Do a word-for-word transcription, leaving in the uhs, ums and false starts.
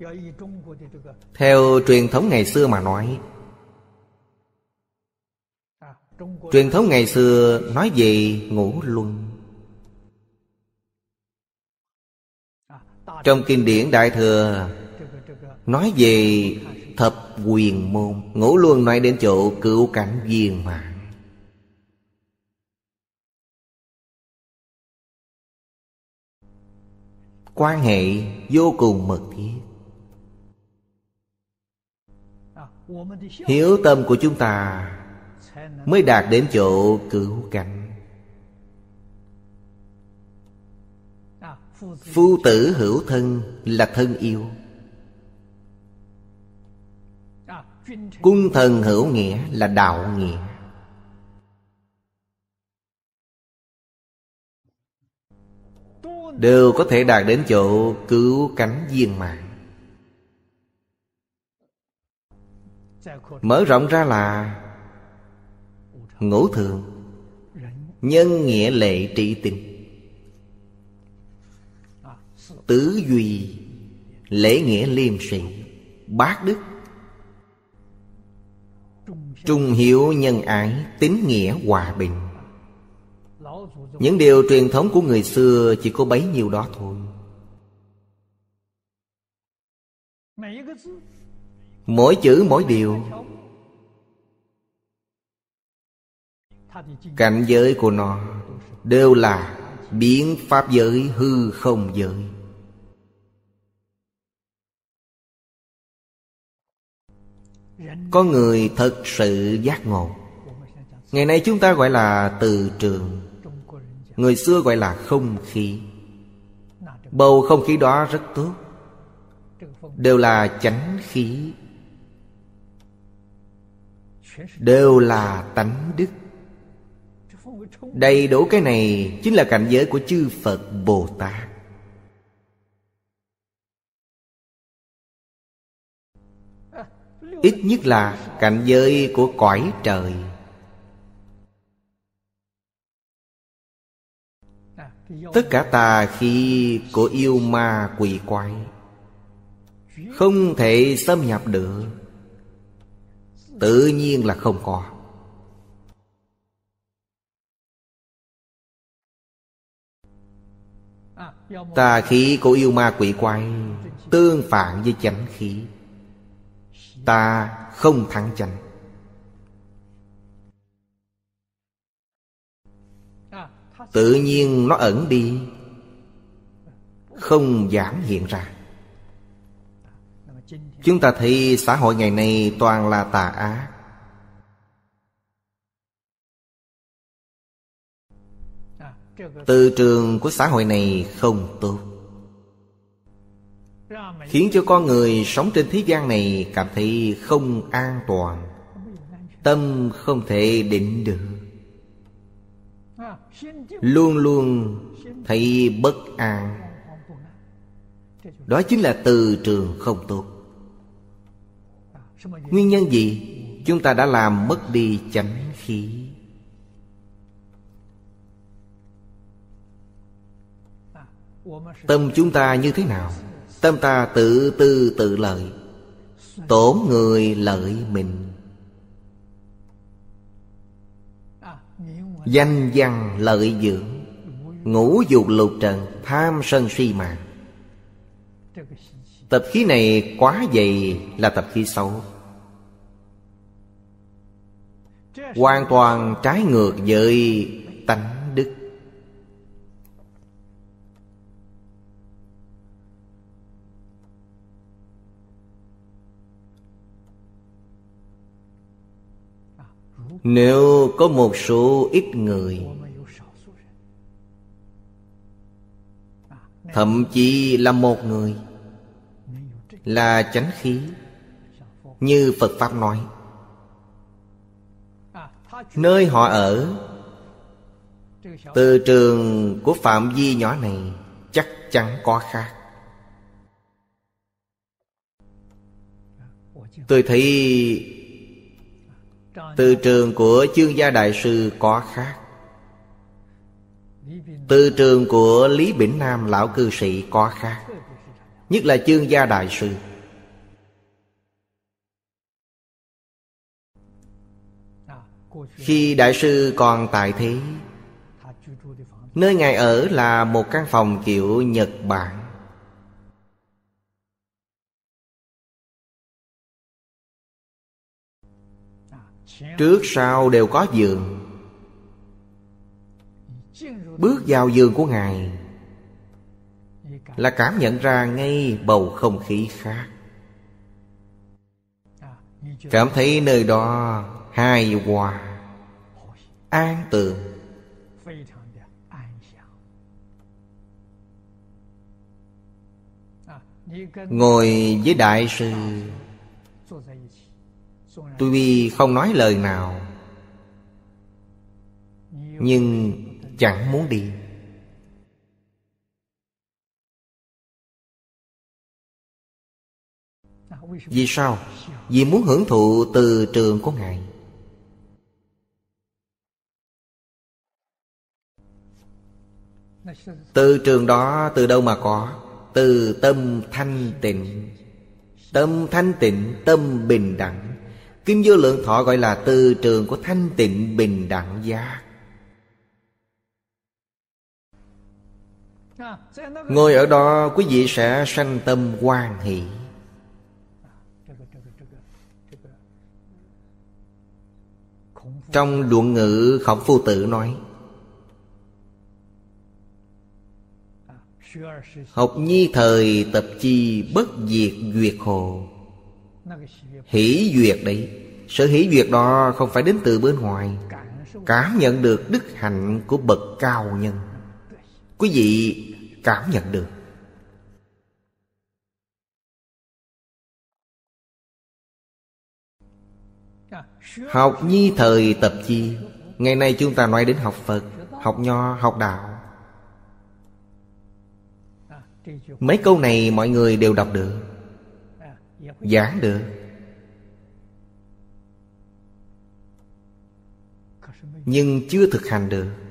Theo truyền thống ngày xưa mà nói, truyền thống ngày xưa nói về ngũ luân. Trong kinh điển Đại Thừa nói về thập quyền môn. Ngũ luân nói đến chỗ cửu cảnh viên mãn. Quan hệ vô cùng mật thiết. Hiếu tâm của chúng ta mới đạt đến chỗ cửu cảnh. Phu tử hữu thân là thân yêu. Cung thần hữu nghĩa là đạo nghĩa. Đều có thể đạt đến chỗ cửu cảnh viên mãn. Mở rộng ra là ngũ thường, nhân nghĩa lệ trị tình, tứ duy, lễ nghĩa liêm sĩ, bát đức, trung hiếu nhân ái, tín nghĩa hòa bình. Những điều truyền thống của người xưa chỉ có bấy nhiêu đó thôi. Mỗi chữ mỗi điều, cảnh giới của nó đều là biến pháp giới, hư không giới. Có người thật sự giác ngộ. Ngày nay chúng ta gọi là từ trường, người xưa gọi là không khí. Bầu không khí đó rất tốt, đều là chánh khí, đều là tánh đức. Đầy đủ cái này chính là cảnh giới của chư Phật Bồ Tát. Ít nhất là cảnh giới của cõi trời. Tất cả tà khí của yêu ma quỷ quái không thể xâm nhập được, tự nhiên là không có. Tà khí của yêu ma quỷ quái tương phản với chánh khí. Ta không thắng chánh. Tự nhiên nó ẩn đi, không dám hiện ra. Chúng ta thấy xã hội ngày nay toàn là tà ác. Từ trường của xã hội này không tốt, khiến cho con người sống trên thế gian này cảm thấy không an toàn, tâm không thể định được, luôn luôn thấy bất an. Đó chính là từ trường không tốt. Nguyên nhân gì? Chúng ta đã làm mất đi chánh khí. Tâm chúng ta như thế nào? Tâm ta tự tư tự lợi, tổn người lợi mình. Danh văn lợi dưỡng, ngũ dục lục trần, tham sân si mạng. Tập khí này quá dày là tập khí xấu, hoàn toàn trái ngược với tánh đức. Nếu có một số ít người, thậm chí là một người, là chánh khí, như Phật Pháp nói, nơi họ ở, từ trường của phạm vi nhỏ này chắc chắn có khác. Tôi thấy từ trường của Chương Gia Đại Sư có khác, từ trường của Lý Bỉnh Nam Lão Cư Sĩ có khác. Nhất là Chương Gia Đại Sư Khi Đại sư còn tại thế, nơi Ngài ở là một căn phòng kiểu Nhật Bản. Trước sau đều có giường. Bước vào giường của Ngài là cảm nhận ra ngay bầu không khí khác. Cảm thấy nơi đó hài hòa, an tường. Ngồi với Đại sư, tuy không nói lời nào, nhưng chẳng muốn đi. Vì sao? Vì muốn hưởng thụ từ trường của Ngài. Từ trường đó từ đâu mà có? Từ tâm thanh tịnh. Tâm thanh tịnh, tâm bình đẳng. Kinh Vô Lượng Thọ gọi là từ trường của thanh tịnh bình đẳng giác. Ngồi ở đó quý vị sẽ sanh tâm hoan hỷ. Trong Luận Ngữ Khổng Phu Tử nói: học nhi thời tập chi bất diệt duyệt hồ. Hỷ duyệt đấy, sự hỷ duyệt đó không phải đến từ bên ngoài, cảm nhận được đức hạnh của bậc cao nhân. Quý vị cảm nhận được. Học nhi thời tập chi. Ngày nay chúng ta nói đến học Phật, học Nho, học Đạo. Mấy câu này mọi người đều đọc được, giảng được, nhưng chưa thực hành được.